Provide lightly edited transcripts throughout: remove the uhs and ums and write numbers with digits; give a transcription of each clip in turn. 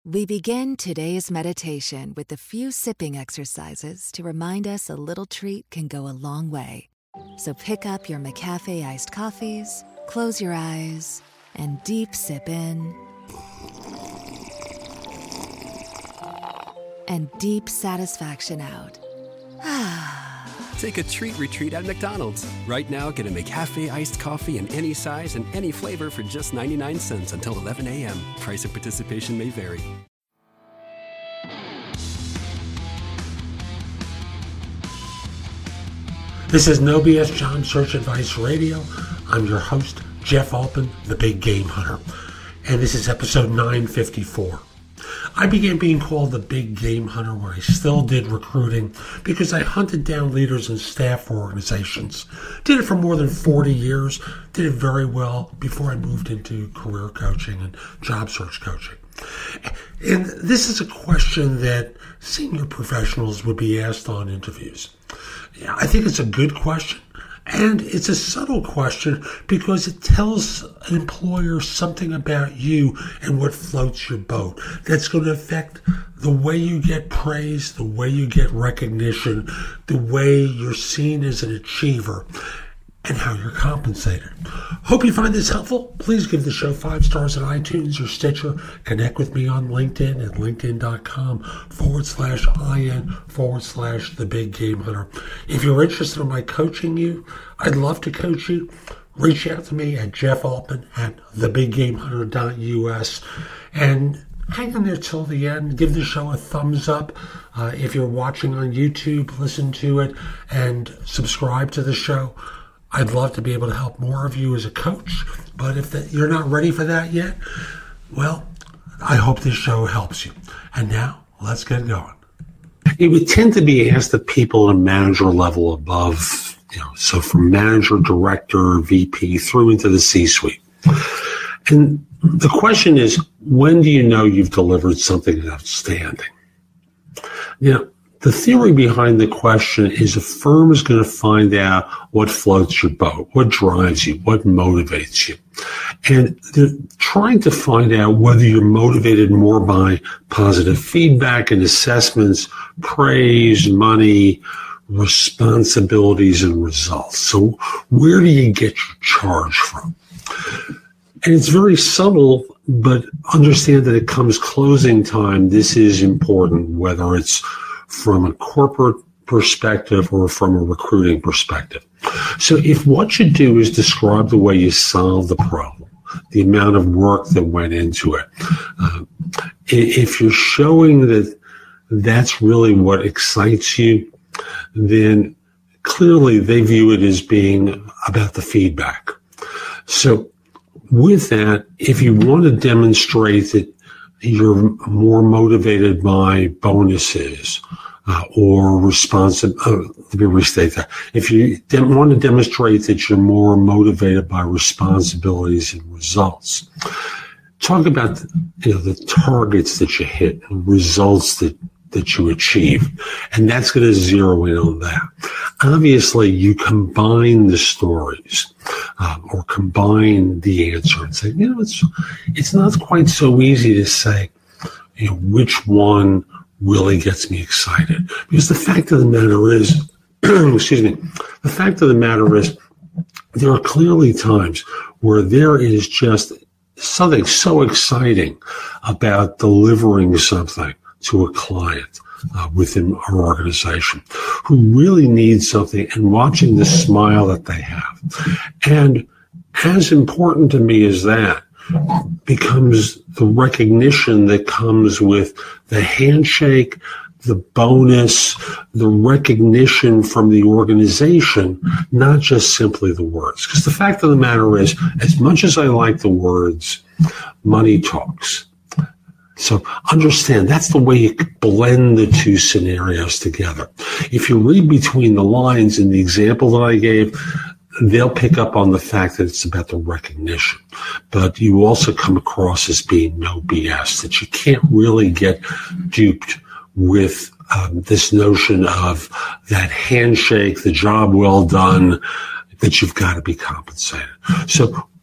We begin today's meditation with a few sipping exercises to remind us a little treat can go a long way. So pick up your McCafe iced coffees, close your eyes, and deep sip in. And deep satisfaction out. Take a treat retreat at McDonald's. Right now, get a McCafe iced coffee in any size and any flavor for just 99 cents until 11 a.m. Price of participation may vary. This is No BS Job Search Advice Radio. I'm your host, Jeff Altman, the Big Game Hunter. And this is episode 954. I began being called the Big Game Hunter when I still did recruiting because I hunted down leaders and staff for organizations. Did it for more than 40 years. Did it very well before I moved into career coaching and job search coaching. And this is a question that senior professionals would be asked on interviews. I think it's a good question. And it's a subtle question because it tells an employer something about you and what floats your boat. That's going to affect the way you get praise, the way you get recognition, the way you're seen as an achiever, and how you're compensated. Hope you find this helpful. Please give the show 5 stars on iTunes or Stitcher. Connect with me on LinkedIn at linkedin.com/IN/The Big Game Hunter. If you're interested in my coaching you, I'd love to coach you. Reach out to me at Jeff Altman at thebiggamehunter.us and hang in there till the end. Give the show a thumbs up. If you're watching on YouTube, listen to it and subscribe to the show. I'd love to be able to help more of you as a coach, but if you're not ready for that yet, well, I hope this show helps you. And now, let's get going. It would tend to be asked of people at a manager level above, so from manager, director, VP, through into the C-suite. And the question is, when do you know you've delivered something outstanding? The theory behind the question is a firm is going to find out what floats your boat, what drives you, what motivates you. And they're trying to find out whether you're motivated more by positive feedback and assessments, praise, money, responsibilities, and results. So where do you get your charge from? And it's very subtle, but understand that it comes closing time. This is important, whether it's from a corporate perspective or from a recruiting perspective. So if what you do is describe the way you solve the problem, the amount of work that went into it, if you're showing that that's really what excites you, then clearly they view it as being about the feedback. So with that, if you want to demonstrate that you're more motivated by bonuses or let me restate that. If you want to demonstrate that you're more motivated by responsibilities and results, talk about the targets that you hit and results that you achieve. And that's going to zero in on that. Obviously, you combine the stories or combine the answer and say, it's not quite so easy to say, which one really gets me excited. Because the fact of the matter is, there are clearly times where there is just something so exciting about delivering something to a client within our organization who really needs something and watching the smile that they have. And as important to me as that becomes the recognition that comes with the handshake, the bonus, the recognition from the organization, not just simply the words. Because the fact of the matter is, as much as I like the words, money talks. So understand that's the way you blend the two scenarios together. If you read between the lines in the example that I gave, they'll pick up on the fact that it's about the recognition. But you also come across as being no BS, that you can't really get duped with this notion of that handshake, the job well done, that you've got to be compensated. So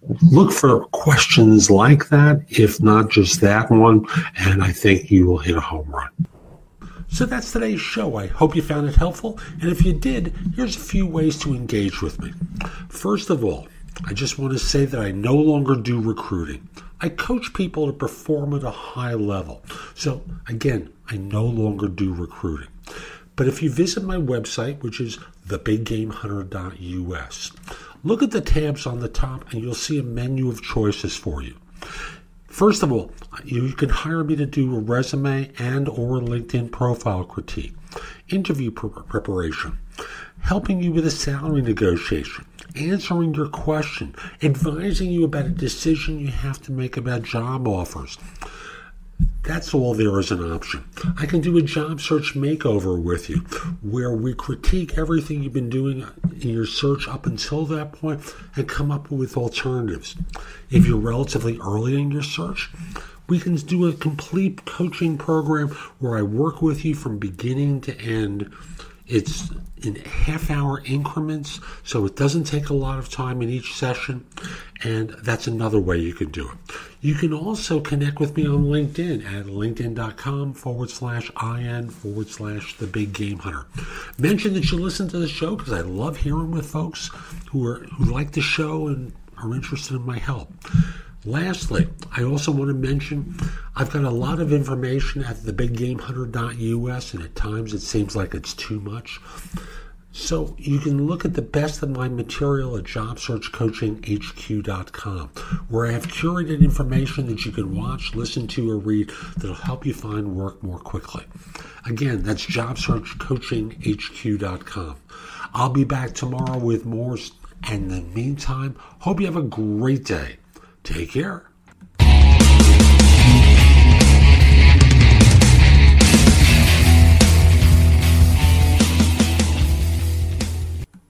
look for questions like that, if not just that one, and I think you will hit a home run. So that's today's show. I hope you found it helpful, and if you did, here's a few ways to engage with me. First of all, I just want to say that I no longer do recruiting. I coach people to perform at a high level. So again, I no longer do recruiting. But if you visit my website, which is thebiggamehunter.us, look at the tabs on the top and you'll see a menu of choices for you. First of all, you can hire me to do a resume and or LinkedIn profile critique, interview preparation, helping you with a salary negotiation, answering your question, advising you about a decision you have to make about job offers. That's all there is an option. I can do a job search makeover with you where we critique everything you've been doing in your search up until that point and come up with alternatives. If you're relatively early in your search, we can do a complete coaching program where I work with you from beginning to end. It's in half-hour increments, so it doesn't take a lot of time in each session, and that's another way you can do it. You can also connect with me on LinkedIn at linkedin.com/IN/The Big Game Hunter. Mention that you listen to the show because I love hearing with folks who like the show and are interested in my help. Lastly, I also want to mention I've got a lot of information at thebiggamehunter.us, and at times it seems like it's too much. So you can look at the best of my material at JobSearchCoachingHQ.com, where I have curated information that you can watch, listen to, or read that will help you find work more quickly. Again, that's JobSearchCoachingHQ.com. I'll be back tomorrow with more, and in the meantime, hope you have a great day. Take care.